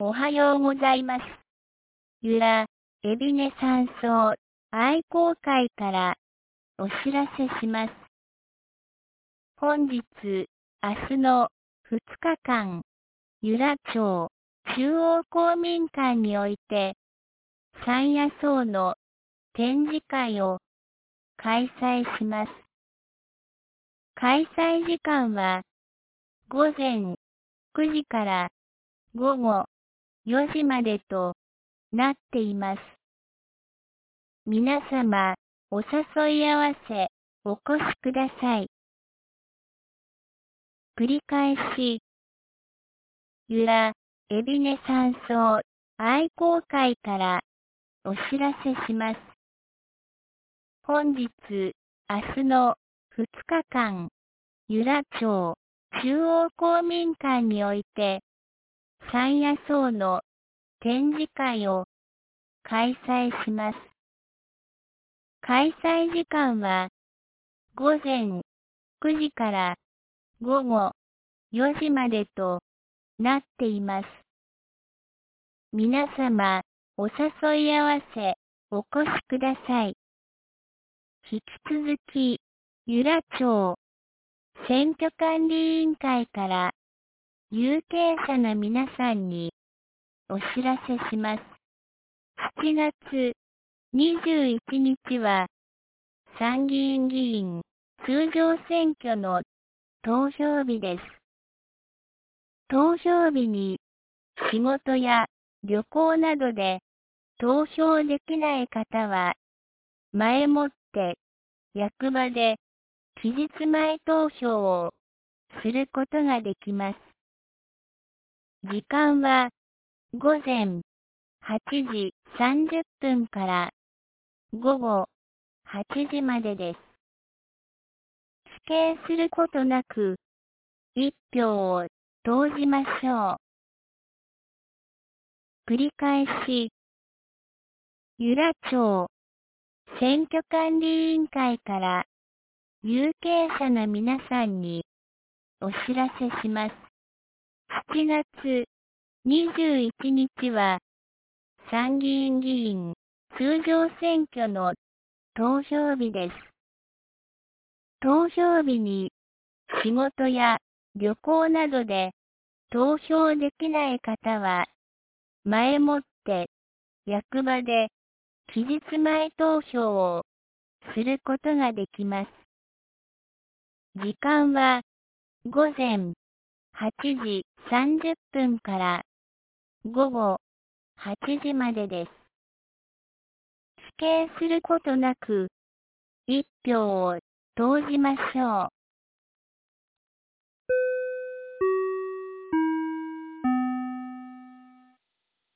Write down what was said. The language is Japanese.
おはようございます。由良、海老根山荘愛好会からお知らせします。本日、明日の2日間、由良町中央公民館において、山野草の展示会を開催します。開催時間は午前9時から午後4時までとなっています。皆様、お誘い合わせ、お越しください。繰り返し、由良、海老根山荘愛好会からお知らせします。本日、明日の2日間、由良町中央公民館において、山野草の展示会を開催します。開催時間は午前9時から午後4時までとなっています。皆様、お誘い合わせ、お越しください。引き続き、由良町選挙管理委員会から有権者の皆さんにお知らせします。7月21日は参議院議員通常選挙の投票日です。投票日に仕事や旅行などで投票できない方は、前もって役場で期日前投票をすることができます。時間は午前8時30分から午後8時までです。指定することなく、一票を投じましょう。繰り返し、由良町選挙管理委員会から有権者の皆さんにお知らせします。7月21日は参議院議員通常選挙の投票日です。投票日に仕事や旅行などで投票できない方は、前もって役場で期日前投票をすることができます。時間は午前8時30分から午後8時までです。指定することなく、一票を投じましょう。